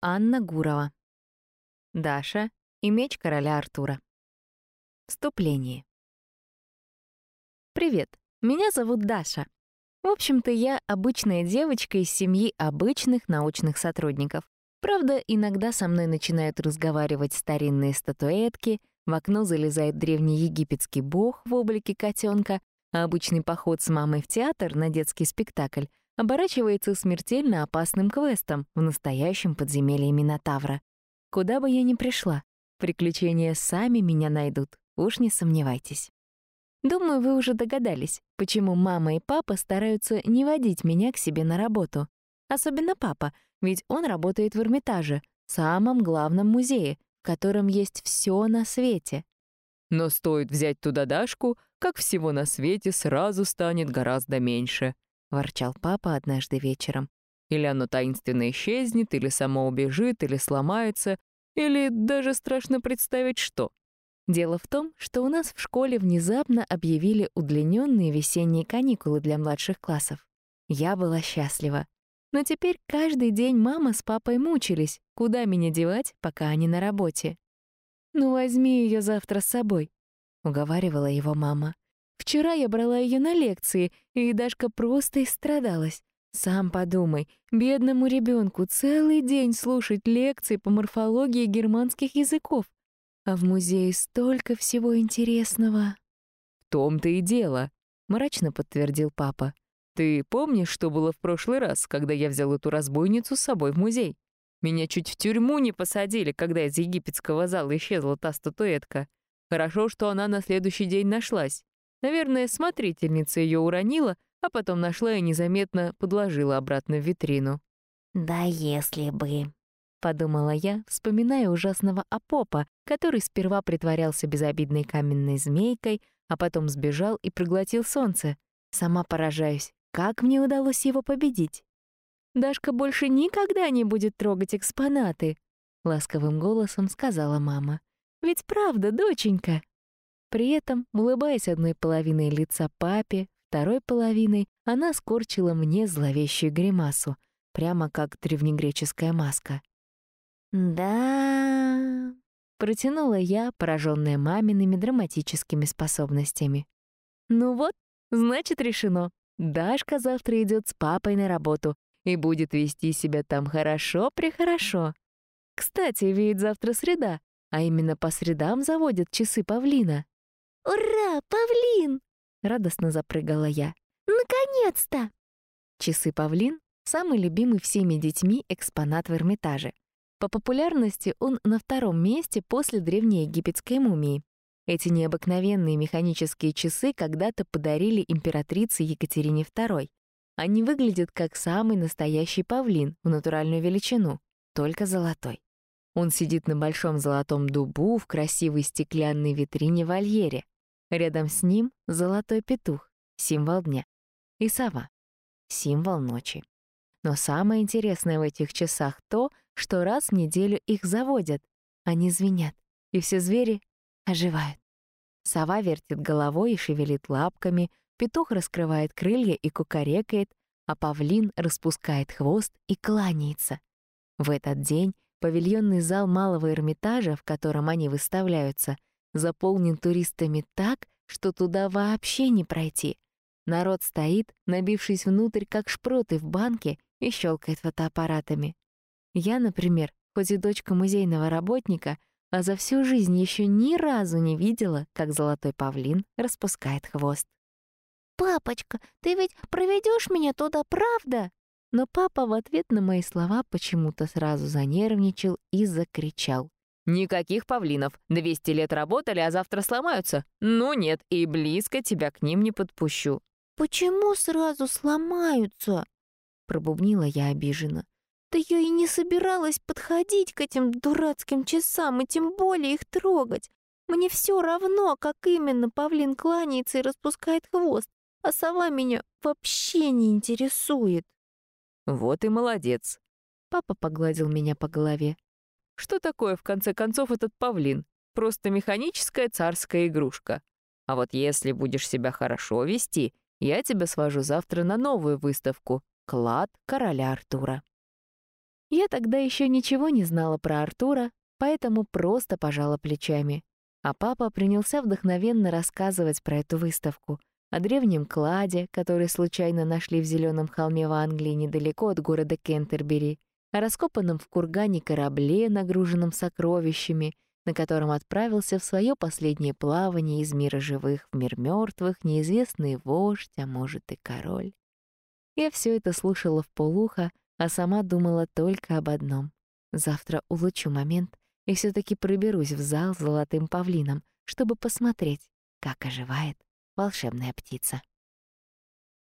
Анна Гурова. Даша и меч короля Артура. Вступление. Привет, меня зовут Даша. В общем-то, я обычная девочка из семьи обычных научных сотрудников. Правда, иногда со мной начинают разговаривать старинные статуэтки, в окно залезает древнеегипетский бог в облике котенка, а обычный поход с мамой в театр на детский спектакль оборачивается смертельно опасным квестом в настоящем подземелье Минотавра. Куда бы я ни пришла, приключения сами меня найдут, уж не сомневайтесь. Думаю, вы уже догадались, почему мама и папа стараются не водить меня к себе на работу. Особенно папа, ведь он работает в Эрмитаже, самом главном музее, в котором есть все на свете. Но стоит взять туда Дашку, как всего на свете сразу станет гораздо меньше, — ворчал папа однажды вечером. Или оно таинственно исчезнет, или само убежит, или сломается, или даже страшно представить, что. Дело в том, что у нас в школе внезапно объявили удлиненные весенние каникулы для младших классов. Я была счастлива. Но теперь каждый день мама с папой мучились, куда меня девать, пока они на работе. «Ну, возьми ее завтра с собой», — уговаривала его мама. «Вчера я брала ее на лекции, и Дашка просто истрадалась. Сам подумай, бедному ребенку целый день слушать лекции по морфологии германских языков. А в музее столько всего интересного». «В том-то и дело», — мрачно подтвердил папа. «Ты помнишь, что было в прошлый раз, когда я взял эту разбойницу с собой в музей? Меня чуть в тюрьму не посадили, когда из египетского зала исчезла та статуэтка. Хорошо, что она на следующий день нашлась. Наверное, смотрительница ее уронила, а потом нашла и незаметно подложила обратно в витрину». «Да если бы», — подумала я, вспоминая ужасного Апопа, который сперва притворялся безобидной каменной змейкой, а потом сбежал и проглотил солнце. Сама поражаюсь, как мне удалось его победить. «Дашка больше никогда не будет трогать экспонаты», — ласковым голосом сказала мама. «Ведь правда, доченька?» При этом, улыбаясь одной половиной лица папе, второй половиной она скорчила мне зловещую гримасу, прямо как древнегреческая маска. «Да...» — протянула я, пораженная мамиными драматическими способностями. «Ну вот, значит, решено. Дашка завтра идет с папой на работу и будет вести себя там хорошо-прехорошо. Кстати, ведь завтра среда, а именно по средам заводят часы павлина». «Ура, павлин!» — радостно запрыгала я. «Наконец-то!» Часы павлин — самый любимый всеми детьми экспонат в Эрмитаже. По популярности он на втором месте после древнеегипетской мумии. Эти необыкновенные механические часы когда-то подарили императрице Екатерине II. Они выглядят как самый настоящий павлин в натуральную величину, только золотой. Он сидит на большом золотом дубу в красивой стеклянной витрине-вольере. Рядом с ним золотой петух, символ дня, и сова, символ ночи. Но самое интересное в этих часах то, что раз в неделю их заводят. Они звенят, и все звери оживают. Сова вертит головой и шевелит лапками, петух раскрывает крылья и кукарекает, а павлин распускает хвост и кланяется. В этот день павильонный зал Малого Эрмитажа, в котором они выставляются, заполнен туристами так, что туда вообще не пройти. Народ стоит, набившись внутрь, как шпроты в банке, и щелкает фотоаппаратами. Я, например, хоть и дочка музейного работника, а за всю жизнь еще ни разу не видела, как золотой павлин распускает хвост. «Папочка, ты ведь проведешь меня туда, правда?» Но папа в ответ на мои слова почему-то сразу занервничал и закричал. «Никаких павлинов. 200 лет работали, а завтра сломаются? Ну нет, и близко тебя к ним не подпущу». «Почему сразу сломаются?» — пробубнила я обиженно. «Да я и не собиралась подходить к этим дурацким часам, и тем более их трогать. Мне все равно, как именно павлин кланяется и распускает хвост, а сова меня вообще не интересует». «Вот и молодец». Папа погладил меня по голове. «Что такое, в конце концов, этот павлин? Просто механическая царская игрушка. А вот если будешь себя хорошо вести, я тебя свожу завтра на новую выставку — «Клад короля Артура». Я тогда еще ничего не знала про Артура, поэтому просто пожала плечами. А папа принялся вдохновенно рассказывать про эту выставку, о древнем кладе, который случайно нашли в зеленом холме в Англии недалеко от города Кентербери, о раскопанном в кургане корабле, нагруженном сокровищами, на котором отправился в свое последнее плавание из мира живых в мир мертвых неизвестный вождь, а может и король. Я все это слушала вполуха, а сама думала только об одном. Завтра улучшу момент и все-таки проберусь в зал с золотым павлином, чтобы посмотреть, как оживает волшебная птица.